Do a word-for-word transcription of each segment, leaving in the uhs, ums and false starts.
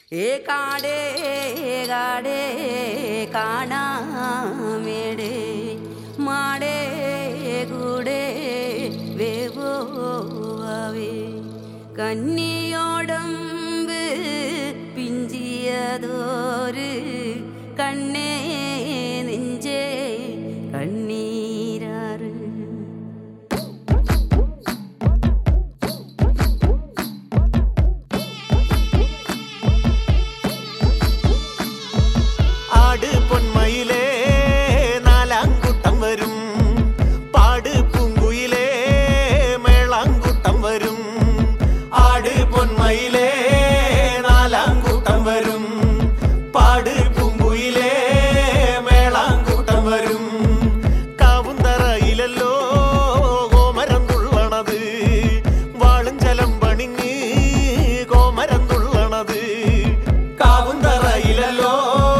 ഏ കാടേ കാടേ കാണാമേടേ മാടേ കൂടേ വേവോവേ കന്നിയോടമ്പ് പിഞ്ചിയതോര് കണ്ണേ നെഞ്ചേ കണ്ണീരാറ് ആട് പൊന്മയിലേ നാലാങ്കൂട്ടം വരും പാട് പൂങ്കുയിലേ മേളാങ്കൂട്ടം വരും ആട് പൊന്മയിലേ നാലാങ്കൂട്ടം വരും പാട് പൂങ്കുയിലേ മേളാങ്കൂട്ടം വരും കാവുന്തറയിലല്ലോ കോമരം തുള്ളണത് വാളും ജലം പണിഞ്ഞ് കോമരം തുള്ളണത് കാവുന്തറയിലല്ലോ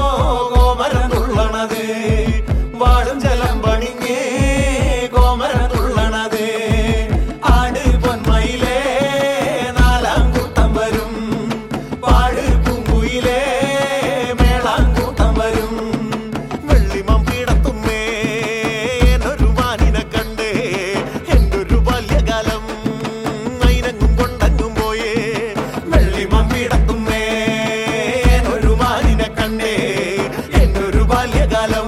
വാളും ജലം പണിഞ്ഞ് കോമരം തുള്ളണത് ആട് പൊന്മയിലേ നാലാങ്കൂട്ടം വരും പാട് പൂങ്കുയിലേ മേളാങ്കൂട്ടം വരും വെള്ളിമം പീടത്തുമ്മേ എന്നൊരു മാനിനെ കണ്ടേ എന്തൊരു ബാല്യകാലം അയിനങ്ങും കൊണ്ടങ്ങും പോയേ വെള്ളിമം പീടത്തുമ്മേ എന്നൊരു മാനിനെ കണ്ടേ എന്നൊരു ബാല്യകാലം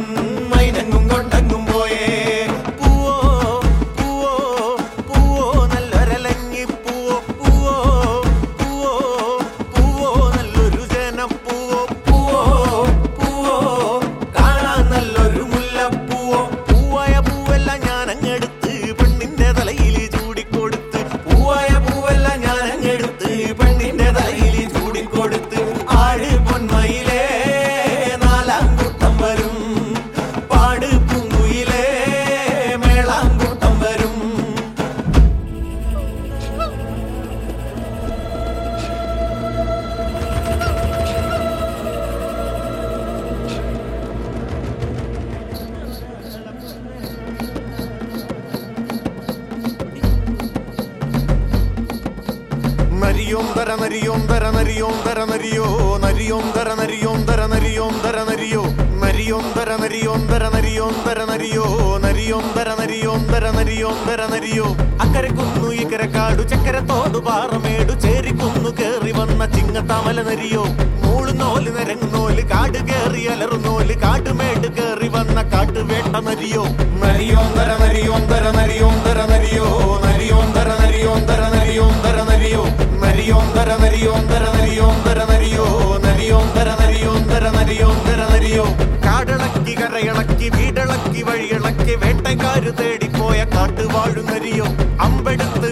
നരിയോന്തര നരിയോന്തര നരിയോന്തര നരിയോ നരിയോന്തര നരിയോന്തര നരിയോന്തര നരിയോ നരിയോന്തര നരിയോന്തര നരിയോന്തര നരിയോ നരിയോന്തര നരിയോന്തര നരിയോന്തര നരിയോ അക്കരെ കുന്നു ഇക്കരെ കാടു ചക്കര തോടു പാറമേടു ചേരിക്കുന്നു കേറി വന്ന ചിങ്ങത്താമല നരിയോ മൂളുന്നോല് നിരങ്ങുന്നോല് കാട് കേറി അലറുന്നോല് കാട്ടുമേട് കേറി വന്ന കാട്ടുവേട്ട നരിയോ നരിയോന്തര നരിയോന്തര നരിയോന്തര നരിയോ നരിയോന്തര നരിയോന്തര നരിയോന്തര നരിയോ നരിയോന്തര നരിയോന്തര നരിയോന്തര നരിയോ നരിയോന്തര നരിയോന്തര നരിയോന്തര നരിയോ കാടിളക്കി കരയിളക്കി വീടിളക്കി വഴിയിളക്കി വേട്ടക്കാര് തേടിപ്പോയ കാട്ടുവാഴു നരിയോ അമ്പെടുത്ത്